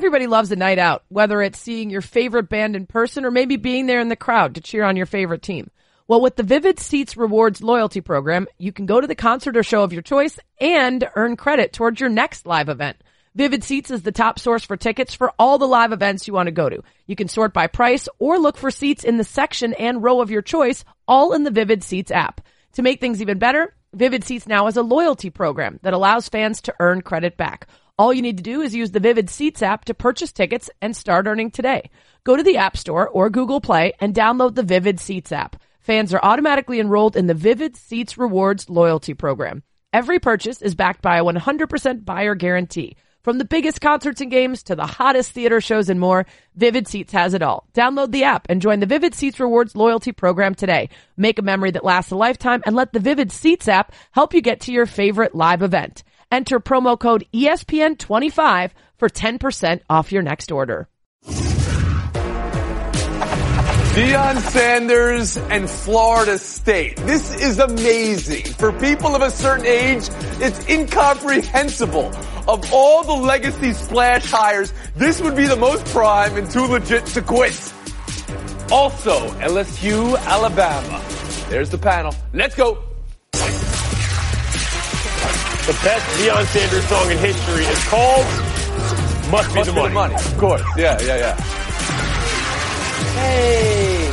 Everybody loves a night out, whether it's seeing your favorite band in person or maybe being there in the crowd to cheer on your favorite team. Well, with the Vivid Seats Rewards loyalty program, you can go to the concert or show of your choice and earn credit towards your next live event. Vivid Seats is the top source for tickets for all the live events you want to go to. You can sort by price or look for seats in the section and row of your choice, all in the Vivid Seats app. To make things even better, Vivid Seats now has a loyalty program that allows fans to earn credit back. All you need to do is use the Vivid Seats app to purchase tickets and start earning today. Go to the App Store or Google Play and download the Vivid Seats app. Fans are automatically enrolled in the Vivid Seats Rewards loyalty program. Every purchase is backed by a 100% buyer guarantee. From the biggest concerts and games to the hottest theater shows and more, Vivid Seats has it all. Download the app and join the Vivid Seats Rewards loyalty program today. Make a memory that lasts a lifetime and let the Vivid Seats app help you get to your favorite live event. Enter promo code ESPN25 for 10% off your next order. Deion Sanders and Florida State. This is amazing. For people of a certain age, it's incomprehensible. Of all the legacy splash hires, this would be the most prime and too legit to quit. Also, LSU, Alabama. There's the panel. Let's go. The best Deion Sanders song in history is called Must Be the Money. Of course. Yeah. Hey.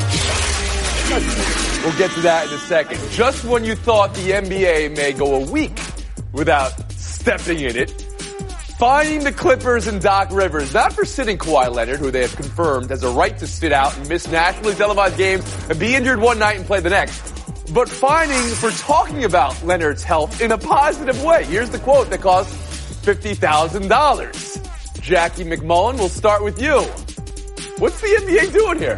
We'll get to that in a second. Just when you thought the NBA may go a week without stepping in it, fining the Clippers and Doc Rivers, not for sitting Kawhi Leonard, who they have confirmed has a right to sit out and miss nationally televised games and be injured one night and play the next, but fining for talking about Leonard's health in a positive way. Here's the quote that cost $50,000. Jackie McMullen, we'll start with you. What's the NBA doing here?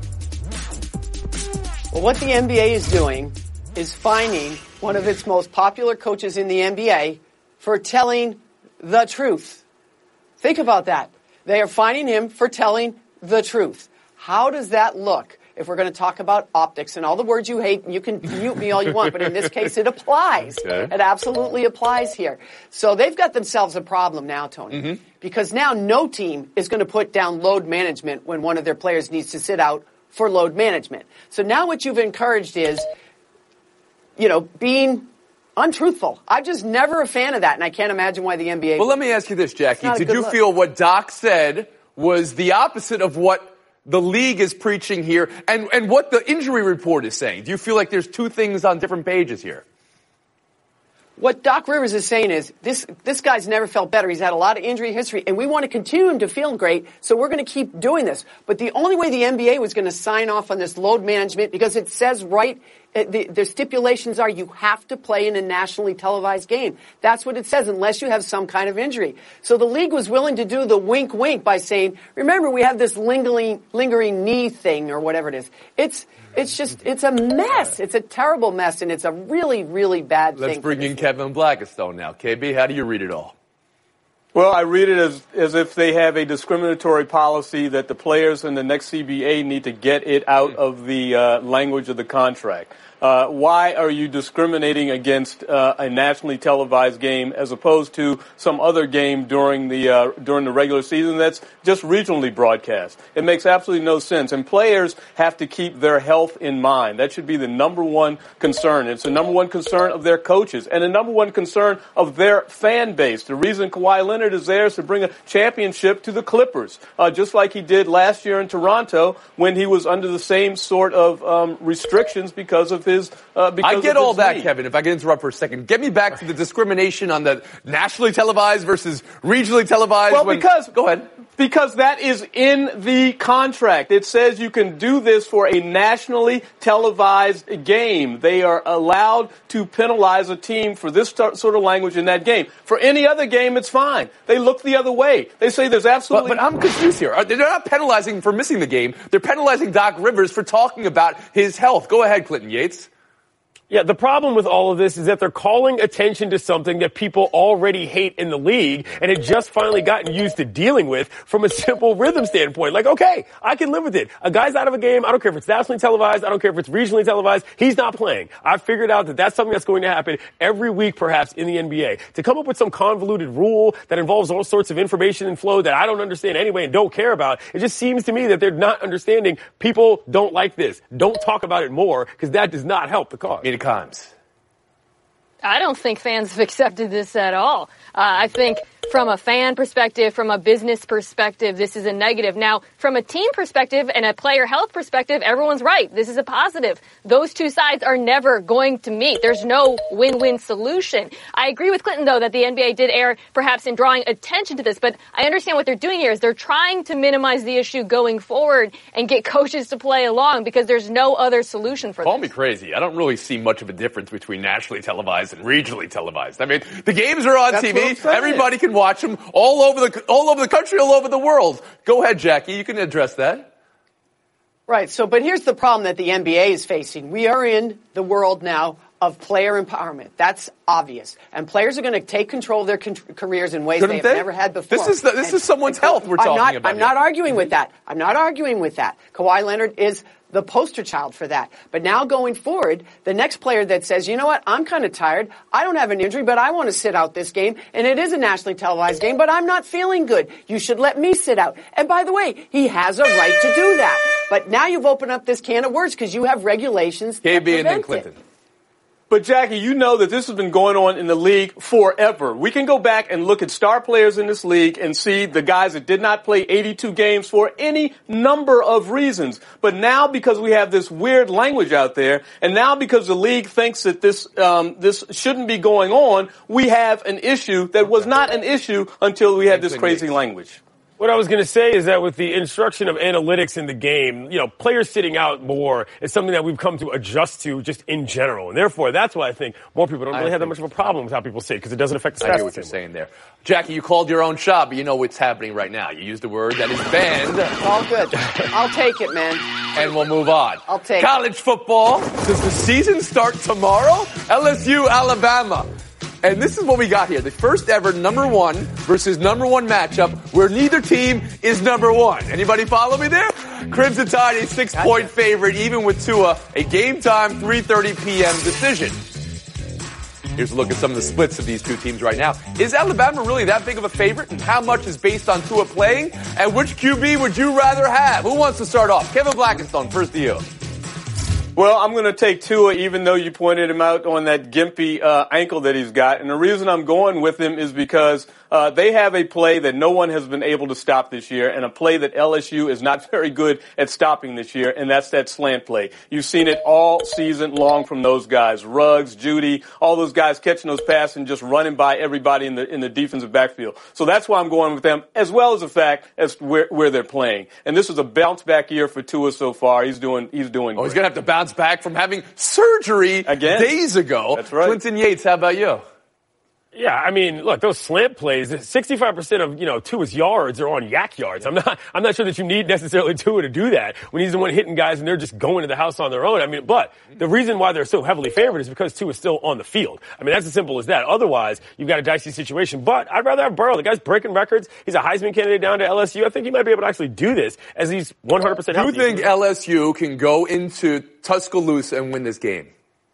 Well, what the NBA is doing is fining one of its most popular coaches in the NBA for telling the truth. Think about that. They are fining him for telling the truth. How does that look? If we're going to talk about optics and all the words you hate, you can mute me all you want, but in this case it applies. Okay. It absolutely applies here. So they've got themselves a problem now, Tony, because now no team is going to put down load management when one of their players needs to sit out for load management. So now what you've encouraged is, being untruthful. I'm just never a fan of that, and I can't imagine why the NBA... Well, let me ask you this, Jackie. Did you feel what Doc said was the opposite of what the league is preaching here and what the injury report is saying? Do you feel like there's two things on different pages here? What Doc Rivers is saying is this guy's never felt better. He's had a lot of injury history, and we want to continue him to feel great, so we're going to keep doing this. But the only way the NBA was going to sign off on this load management, because it says the stipulations are you have to play in a nationally televised game. That's what it says, unless you have some kind of injury. So the league was willing to do the wink-wink by saying, remember, we have this lingering knee thing or whatever it is. It's a mess. It's a terrible mess, and it's a really, really bad thing. Let's bring in Kevin Blackistone now. KB, how do you read it all? Well, I read it as if they have a discriminatory policy that the players in the next CBA need to get it out of the language of the contract. Why are you discriminating against a nationally televised game as opposed to some other game during the regular season that's just regionally broadcast? It makes absolutely no sense. And players have to keep their health in mind. That should be the number one concern. It's the number one concern of their coaches and the number one concern of their fan base. The reason Kawhi Leonard is there is to bring a championship to the Clippers, just like he did last year in Toronto when he was under the same sort of restrictions because of his I get all that, Kevin, if I can interrupt for a second. Get me back to the discrimination on the nationally televised versus regionally televised. Well, go ahead. Because that is in the contract. It says you can do this for a nationally televised game. They are allowed to penalize a team for this sort of language in that game. For any other game, it's fine. They look the other way. They say there's absolutely... But I'm confused here. They're not penalizing for missing the game. They're penalizing Doc Rivers for talking about his health. Go ahead, Clinton Yates. Yeah, the problem with all of this is that they're calling attention to something that people already hate in the league, and it just finally gotten used to dealing with from a simple rhythm standpoint. Like, okay, I can live with it. A guy's out of a game. I don't care if it's nationally televised. I don't care if it's regionally televised. He's not playing. I've figured out that that's something that's going to happen every week, perhaps, in the NBA. To come up with some convoluted rule that involves all sorts of information and flow that I don't understand anyway and don't care about, it just seems to me that they're not understanding people don't like this. Don't talk about it more, because that does not help the cause. Kimes. I don't think fans have accepted this at all. I think from a fan perspective, from a business perspective, this is a negative. Now, from a team perspective and a player health perspective, everyone's right. This is a positive. Those two sides are never going to meet. There's no win-win solution. I agree with Clinton, though, that the NBA did err perhaps in drawing attention to this, but I understand what they're doing here is they're trying to minimize the issue going forward and get coaches to play along because there's no other solution for this. Call me crazy. I don't really see much of a difference between nationally televised and regionally televised. I mean, the games are on TV. Everybody can watch them all over the country, all over the world. Go ahead, Jackie. You can address that. Right. So, but here's the problem that the NBA is facing. We are in the world now of player empowerment. That's obvious. And players are going to take control of their careers in ways they have never had before. This is someone's health we're talking about. I'm not arguing with that. I'm not arguing with that. Kawhi Leonard is the poster child for that. But now going forward, the next player that says, you know what, I'm kind of tired. I don't have an injury, but I want to sit out this game. And it is a nationally televised game, but I'm not feeling good. You should let me sit out. And by the way, he has a right to do that. But now you've opened up this can of worms because you have regulations that KB and then prevent Clinton. it. But, Jackie, you know that this has been going on in the league forever. We can go back and look at star players in this league and see the guys that did not play 82 games for any number of reasons. But now, because we have this weird language out there, and now because the league thinks that this shouldn't be going on, we have an issue that was not an issue until we had this crazy language. What I was going to say is that with the instruction of analytics in the game, players sitting out more is something that we've come to adjust to just in general. And therefore, that's why I think more people don't really have that much of a problem with how people say it because it doesn't affect the stats. I hear what you're saying there. Jackie, you called your own shot, but you know what's happening right now. You used a word that is banned. All good. I'll take it, man. And we'll move on. I'll take College football. Does the season start tomorrow? LSU, Alabama. And this is what we got here. The first ever number one versus number one matchup where neither team is number one. Anybody follow me there? Crimson Tide, a 6-point favorite, even with Tua, a game time 3:30 p.m. decision. Here's a look at some of the splits of these two teams right now. Is Alabama really that big of a favorite? And how much is based on Tua playing? And which QB would you rather have? Who wants to start off? Kevin Blackistone, first to you. Well, I'm going to take Tua, even though you pointed him out on that gimpy ankle that he's got. And the reason I'm going with him is because they have a play that no one has been able to stop this year, and a play that LSU is not very good at stopping this year, and that's that slant play. You've seen it all season long from those guys. Ruggs, Judy, all those guys catching those passes and just running by everybody in the defensive backfield. So that's why I'm going with them, as well as the fact as where they're playing. And this is a bounce-back year for Tua so far. He's doing great. He's going to have to bounce back from having surgery again days ago. That's right. Clinton Yates, how about you? Yeah, I mean, look, those slant plays, 65% of Tua's yards are on yak yards. I'm not sure that you need necessarily Tua to do that when he's the one hitting guys and they're just going to the house on their own. I mean, but the reason why they're so heavily favored is because Tua's still on the field. I mean, that's as simple as that. Otherwise, you've got a dicey situation. But I'd rather have Burrow. The guy's breaking records. He's a Heisman candidate down to LSU. I think he might be able to actually do this as he's 100% healthy. Do you think LSU can go into Tuscaloosa and win this game?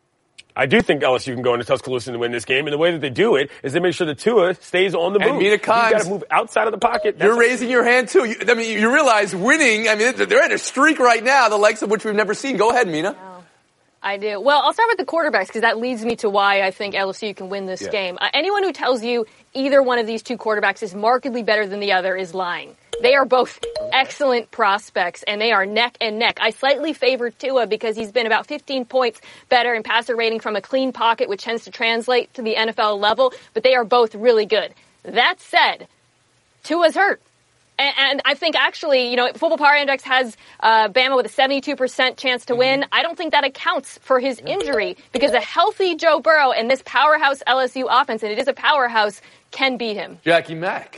I do think LSU can go into Tuscaloosa and win this game, and the way that they do it is they make sure that Tua stays on the move. And Mina Kimes, you've got to move outside of the pocket. You're raising your hand, too. You realize winning, they're in a streak right now, the likes of which we've never seen. Go ahead, Mina. Oh, I do. Well, I'll start with the quarterbacks because that leads me to why I think LSU can win this game. Anyone who tells you either one of these two quarterbacks is markedly better than the other is lying. They are both excellent prospects, and they are neck and neck. I slightly favor Tua because he's been about 15 points better in passer rating from a clean pocket, which tends to translate to the NFL level, but they are both really good. That said, Tua's hurt. And I think actually, Football Power Index has Bama with a 72% chance to win. I don't think that accounts for his injury because a healthy Joe Burrow and this powerhouse LSU offense, and it is a powerhouse, can beat him. Jackie Mack.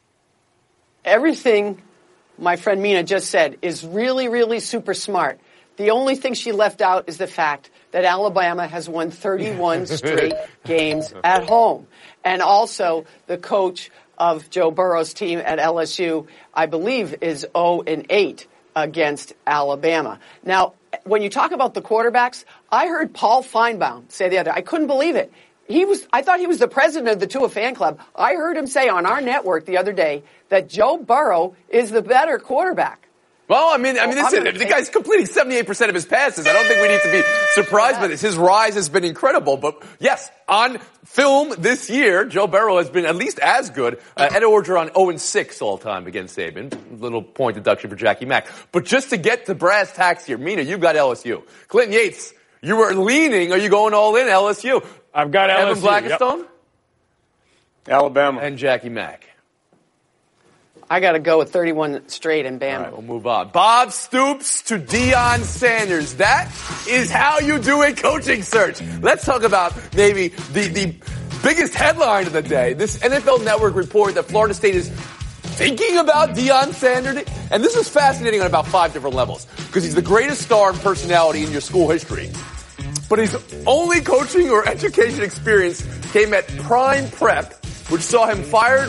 Everything my friend Mina just said is really, really super smart. The only thing she left out is the fact that Alabama has won 31 straight games at home. And also the coach of Joe Burrow's team at LSU, I believe, is 0-8 against Alabama. Now, when you talk about the quarterbacks, I heard Paul Feinbaum say the other day, I couldn't believe it. I thought he was the president of the Tua fan club. I heard him say on our network the other day that Joe Burrow is the better quarterback. Well, I mean, listen, the guy's completing 78% of his passes. I don't think we need to be surprised by this. His rise has been incredible. But yes, on film this year, Joe Burrow has been at least as good. Ed Orgeron 0-6 all time against Saban. Little point deduction for Jackie Mack. But just to get to brass tacks here, Mina, you've got LSU. Clinton Yates, you were leaning. Are you going all in LSU? I've got LSU. Evan Blackistone? Yep. Alabama. And Jackie Mack. I got to go with 31 straight and Bama. All right, we'll move on. Bob Stoops to Deion Sanders. That is how you do a coaching search. Let's talk about maybe the biggest headline of the day. This NFL Network report that Florida State is thinking about Deion Sanders. And this is fascinating on about 5 different levels because he's the greatest star and personality in your school history. But his only coaching or education experience came at Prime Prep, which saw him fired,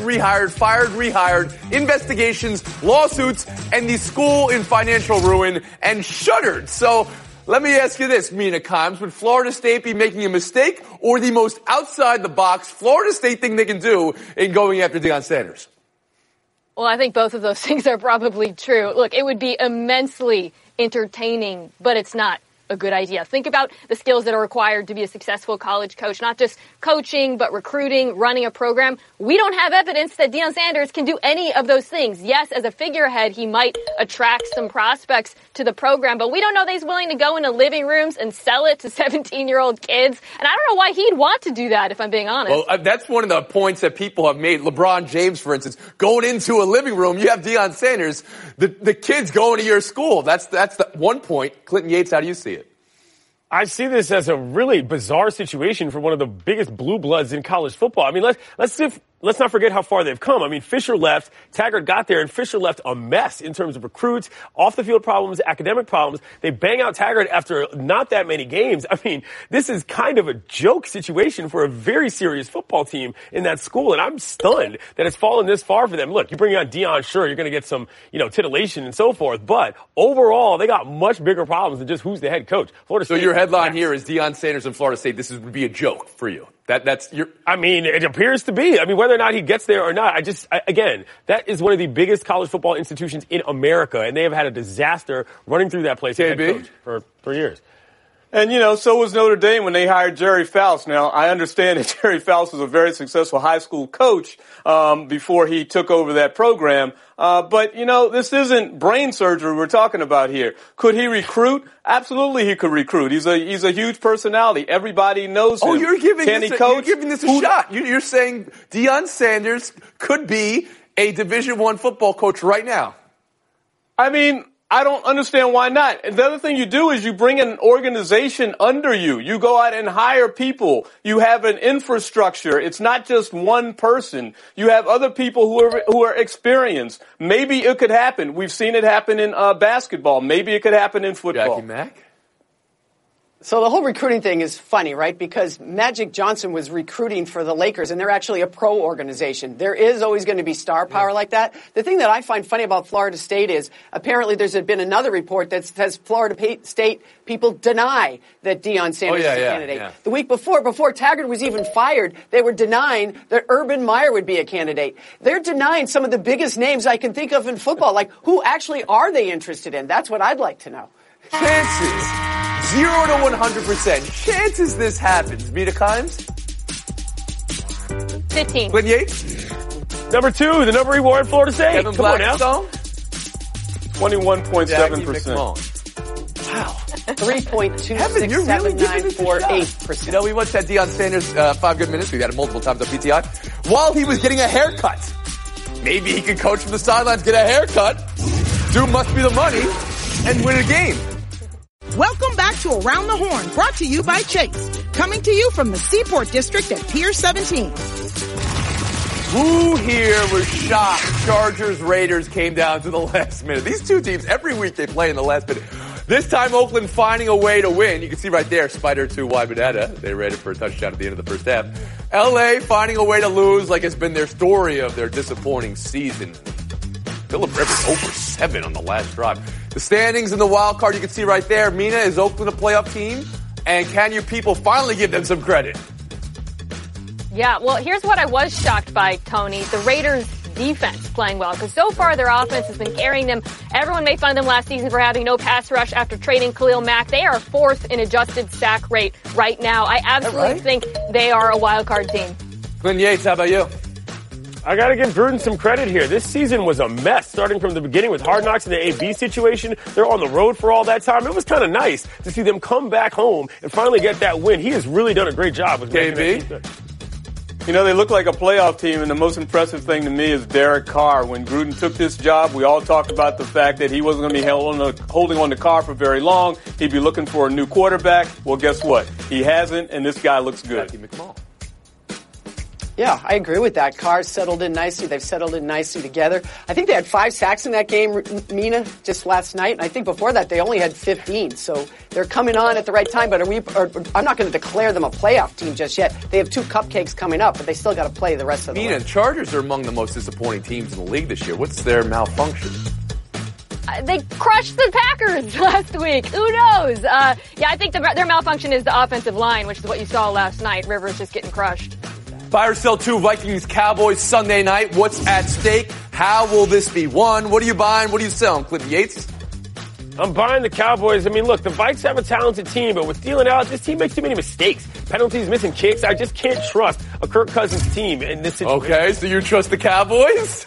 rehired, investigations, lawsuits, and the school in financial ruin and shuttered. So let me ask you this, Mina Kimes. Would Florida State be making a mistake or the most outside-the-box Florida State thing they can do in going after Deion Sanders? Well, I think both of those things are probably true. Look, it would be immensely entertaining, but it's not a good idea. Think about the skills that are required to be a successful college coach, not just coaching, but recruiting, running a program. We don't have evidence that Deion Sanders can do any of those things. Yes, as a figurehead, he might attract some prospects to the program, but we don't know that he's willing to go into living rooms and sell it to 17-year-old kids. And I don't know why he'd want to do that, if I'm being honest. Well, that's one of the points that people have made. LeBron James, for instance, going into a living room, you have Deion Sanders, the kids going to your school. That's the one point. Clinton Yates, how do you see it? I see this as a really bizarre situation for one of the biggest blue bloods in college football. I mean, let's not forget how far they've come. I mean, Fisher left, Taggart got there, and Fisher left a mess in terms of recruits, off-the-field problems, academic problems. They bang out Taggart after not that many games. I mean, this is kind of a joke situation for a very serious football team in that school, and I'm stunned that it's fallen this far for them. Look, you bring on Deion, sure, you're going to get some, titillation and so forth, but overall, they got much bigger problems than just who's the head coach. Florida State. So your headline here is Deion Sanders and Florida State. This would be a joke for you. I mean, it appears to be. I mean, whether or not he gets there or not, again, that is one of the biggest college football institutions in America, and they have had a disaster running through that place as head coach for years. And, so was Notre Dame when they hired Jerry Faust. Now, I understand that Jerry Faust was a very successful high school coach before he took over that program. But, this isn't brain surgery we're talking about here. Could he recruit? Absolutely he could recruit. He's a huge personality. Everybody knows him. Oh, you're giving this a shot. You're saying Deion Sanders could be a Division I football coach right now. I mean, I don't understand why not. The other thing you do is you bring an organization under you. You go out and hire people. You have an infrastructure. It's not just one person. You have other people who are experienced. Maybe it could happen. We've seen it happen in basketball. Maybe it could happen in football. Jackie Mack? So the whole recruiting thing is funny, right? Because Magic Johnson was recruiting for the Lakers, and they're actually a pro organization. There is always going to be star power like that. The thing that I find funny about Florida State is apparently there's been another report that says Florida State people deny that Deion Sanders is a candidate. Yeah. The week before Taggart was even fired, they were denying that Urban Meyer would be a candidate. They're denying some of the biggest names I can think of in football. Like, who actually are they interested in? That's what I'd like to know. Chances. 0 to 100%. Chances this happens. Mina Kimes? 15. Clinton Yates? Number 2, the number reward Florida State. Evan Blackistone? 21.7%. Wow. 3.26794.8%. We once had Deion Sanders 5 good minutes. We've had it multiple times on PTI. While he was getting a haircut. Maybe he could coach from the sidelines, get a haircut, do must be the money, and win a game. Welcome back to Around the Horn, brought to you by Chase. Coming to you from the Seaport District at Pier 17. Who here was shocked Chargers Raiders came down to the last minute? These two teams, every week they play in the last minute. This time, Oakland finding a way to win. You can see right there, Spider to Wybadata. They ran it for a touchdown at the end of the first half. LA finding a way to lose, like it's been their story of their disappointing season. Phillip Rivers over 7 on the last drive. The standings in the wild card you can see right there. Mina, is Oakland a playoff team? And can you people finally give them some credit? Yeah, well, here's what I was shocked by, Tony. The Raiders' defense playing well, because so far their offense has been carrying them. Everyone made fun of them last season for having no pass rush after trading Khalil Mack. They are 4th in adjusted sack rate right now. I absolutely think they are a wild card team. Glenn Yates, how about you? I got to give Gruden some credit here. This season was a mess, starting from the beginning with Hard Knocks and the AB situation. They're on the road for all that time. It was kind of nice to see them come back home and finally get that win. He has really done a great job with making that team. You know, they look like a playoff team, and the most impressive thing to me is Derek Carr. When Gruden took this job, we all talked about the fact that he wasn't going to be holding on to Carr for very long. He'd be looking for a new quarterback. Well, guess what? He hasn't, and this guy looks good. Yeah, I agree with that. Carr's settled in nicely. They've settled in nicely together. I think they had 5 sacks in that game, Mina, just last night. And I think before that they only had 15. So they're coming on at the right time. But I'm not going to declare them a playoff team just yet. They have 2 cupcakes coming up, but they still got to play the rest of the way. Mina, Chargers are among the most disappointing teams in the league this year. What's their malfunction? They crushed the Packers last week. Who knows? Yeah, I think their malfunction is the offensive line, which is what you saw last night. Rivers just getting crushed. Buy or sell 2, Vikings, Cowboys, Sunday night. What's at stake? How will this be won? What are you buying? What are you selling? Clint Yates? I'm buying the Cowboys. I mean, look, the Vikes have a talented team, but with thielen out, this team makes too many mistakes. Penalties, missing kicks. I just can't trust a Kirk Cousins team in this situation. Okay, so you trust the Cowboys?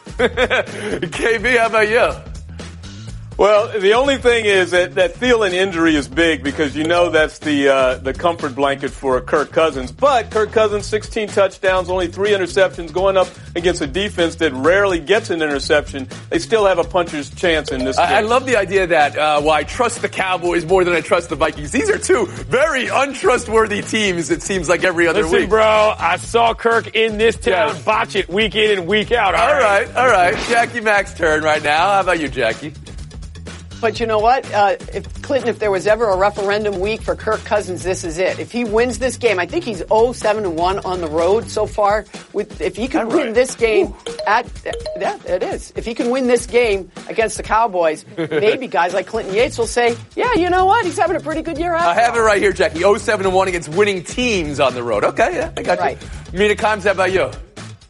KB, how about you? Well, the only thing is that Thielen injury is big because you know that's the comfort blanket for Kirk Cousins. But Kirk Cousins, 16 touchdowns, only 3 interceptions, going up against a defense that rarely gets an interception. They still have a puncher's chance in this game. I love the idea that I trust the Cowboys more than I trust the Vikings. These are 2 very untrustworthy teams, it seems like every other week. Listen, bro, I saw Kirk in this town botch it week in and week out. All right. Jackie Mack's turn right now. How about you, Jackie? But you know what? If there was ever a referendum week for Kirk Cousins, this is it. If he wins this game, I think he's 0-7-1 on the road so far. If he can win this game it is. If he can win this game against the Cowboys, maybe guys like Clinton Yates will say, yeah, you know what? He's having a pretty good year out. I have it right here, Jackie. 0-7-1 against winning teams on the road. Okay, yeah, I got you. Mina Kimes, how about you?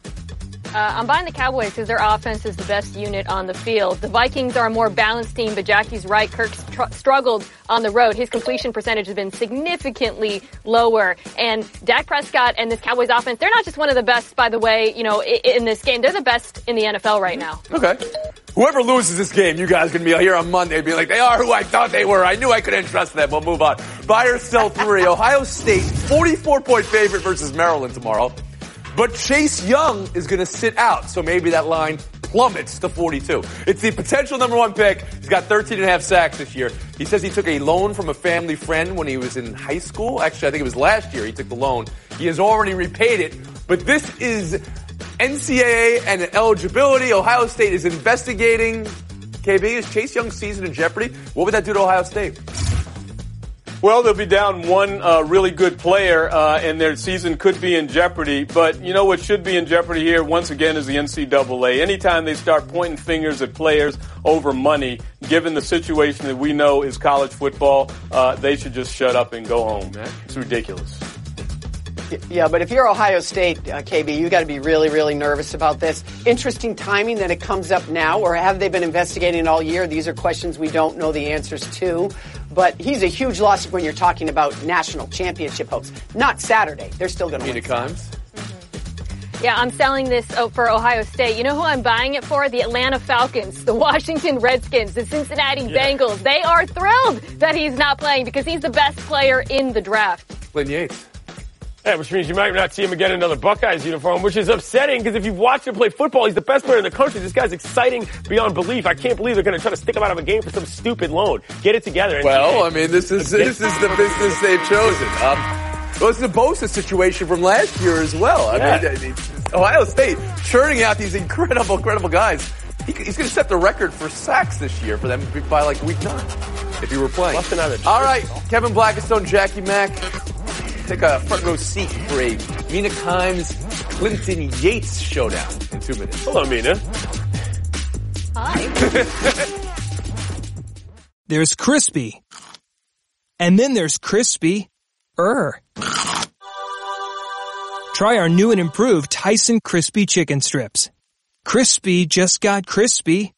I'm buying the Cowboys because their offense is the best unit on the field. The Vikings are a more balanced team, but Jackie's right. Kirk's struggled on the road. His completion percentage has been significantly lower. And Dak Prescott and this Cowboys offense, they're not just one of the best, by the way, in this game. They're the best in the NFL right now. Okay. Whoever loses this game, you guys are going to be here on Monday being like, they are who I thought they were. I knew I couldn't trust them. We'll move on. Buy or sell 3. Ohio State, 44-point favorite versus Maryland tomorrow. But Chase Young is going to sit out, so maybe that line plummets to 42. It's the potential number 1 pick. He's got 13.5 sacks this year. He says he took a loan from a family friend when he was in high school. Actually, I think it was last year he took the loan. He has already repaid it. But this is NCAA and eligibility. Ohio State is investigating. KB, is Chase Young's season in jeopardy? What would that do to Ohio State? Well, they'll be down 1 really good player, and their season could be in jeopardy. But you know what should be in jeopardy here, once again, is the NCAA. Anytime they start pointing fingers at players over money, given the situation that we know is college football, they should just shut up and go home, man. It's ridiculous. Yeah, but if you're Ohio State, KB, you got to be really, really nervous about this. Interesting timing that it comes up now, or have they been investigating it all year? These are questions we don't know the answers to. But he's a huge loss when you're talking about national championship hopes. Not Saturday. They're still going to win. Yeah, I'm selling this for Ohio State. You know who I'm buying it for? The Atlanta Falcons, the Washington Redskins, the Cincinnati Bengals. They are thrilled that he's not playing because he's the best player in the draft. Glenn Yates. Yeah, which means you might not see him again in another Buckeyes uniform, which is upsetting because if you've watched him play football, he's the best player in the country. This guy's exciting beyond belief. I can't believe they're going to try to stick him out of a game for some stupid loan. Get it together. Well, I mean, this is the business they've chosen. Well, it's the Bosa situation from last year as well. I mean, Ohio State churning out these incredible guys. He's going to set the record for sacks this year for them by like week 9 if he were playing. All right, Kevin Blackistone, Jackie Mack, take a front row seat for a Mina Kimes, Clinton Yates showdown in 2 minutes. Hello, Mina. Hi. There's crispy. And then there's crispy. Try our new and improved Tyson Crispy Chicken Strips. Crispy just got crispy.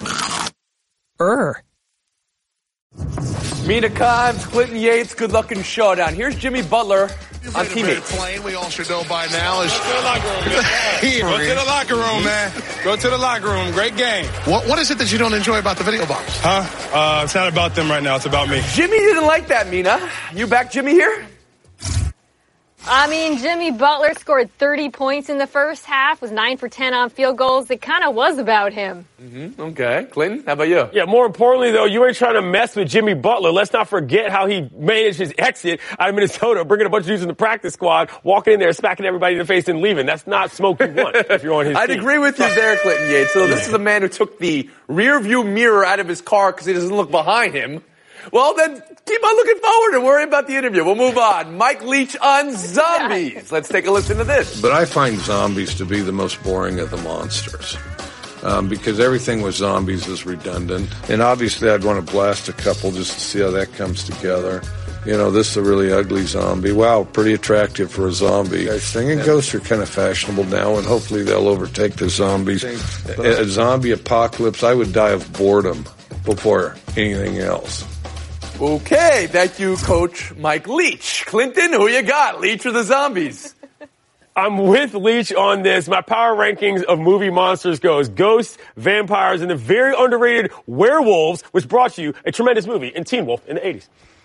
Mina Kimes, Clinton Yates, good luck in showdown. Here's Jimmy Butler on teammates. Plane, we all should know by now. Go to the locker room. Go to the locker room, man. Go to the locker room. Great game. What is it that you don't enjoy about the video box? It's not about them right now. It's about me. Jimmy didn't like that, Mina. You back Jimmy here? I mean, Jimmy Butler scored 30 points in the first half, was 9 for 10 on field goals. It kind of was about him. Mm-hmm. Okay. Clinton, how about you? Yeah, more importantly, though, you ain't trying to mess with Jimmy Butler. Let's not forget how he managed his exit out of Minnesota, bringing a bunch of dudes in the practice squad, walking in there, smacking everybody in the face and leaving. That's not smoke you want if you're on his team. I'd agree with you there, Clinton Yates. So this is a man who took the rear view mirror out of his car because he doesn't look behind him. Well, then keep on looking forward and worry about the interview. We'll move on. Mike Leach on zombies. Let's take a listen to this. But I find zombies to be the most boring of the monsters. Because everything with zombies is redundant. And obviously I'd want to blast a couple just to see how that comes together. You know, this is a really ugly zombie. Wow, pretty attractive for a zombie. I think ghosts are kind of fashionable now, and hopefully they'll overtake the zombies. A zombie apocalypse, I would die of boredom before anything else. Okay, thank you, Coach Mike Leach. Clinton, who you got, Leach or the zombies? I'm with Leach on this. My power rankings of movie monsters goes ghosts, vampires, and the very underrated werewolves, which brought you a tremendous movie in Teen Wolf in the 80s.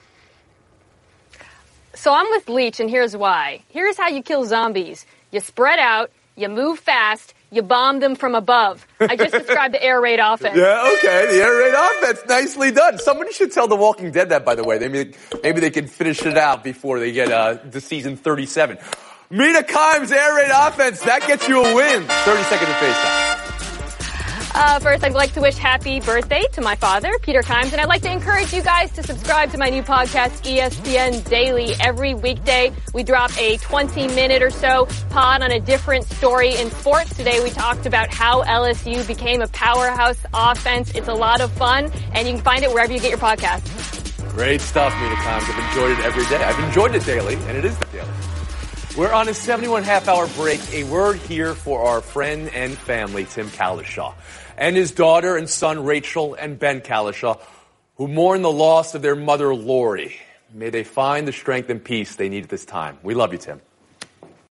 So I'm with Leach, and here's why. Here's how you kill zombies. You spread out, you move fast, you bomb them from above. I just described the air raid offense. Yeah, okay, the air raid offense, nicely done. Somebody should tell The Walking Dead that, by the way. Maybe they can finish it out before they get to season 37. Mina Kimes, air raid offense, that gets you a win. 30 seconds of face time. First, I'd like to wish happy birthday to my father, Peter Kimes, and I'd like to encourage you guys to subscribe to my new podcast, ESPN Daily. Every weekday, we drop a 20-minute or so pod on a different story in sports. Today, we talked about how LSU became a powerhouse offense. It's a lot of fun, and you can find it wherever you get your podcasts. Great stuff, Mina Kimes. I've enjoyed it every day. I've enjoyed it daily, and it is the daily. We're on a 71 half-hour break. A word here for our friend and family, Tim Kalishaw, and his daughter and son, Rachel and Ben Kalishaw, who mourn the loss of their mother, Lori. May they find the strength and peace they need at this time. We love you, Tim.